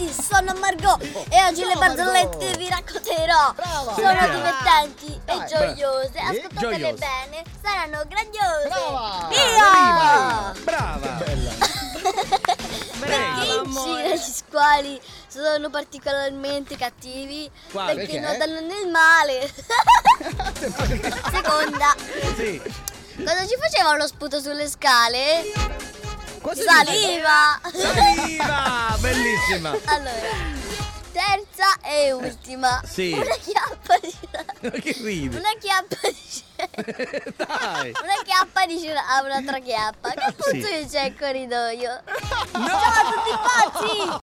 ragazzi, sono Margot e oggi le barzellette vi racconterò. Sono divertenti e gioiose. Ascoltatele bene, saranno grandiose. Brava! Via! Brava! Bella! Perché in Cina gli squali sono particolarmente cattivi? Perché nuotano nel male. Seconda. Sì. Cosa ci faceva uno sputo sulle scale? Cosa Saliva! Saliva! Bellissima! Allora, terza e ultima. Sì. Una chiappa di Che ridi? Una chiappa di Dai! Una chiappa dice a un'altra chiappa. Che puzzo c'è il corridoio? No! Ciao a tutti pazzi!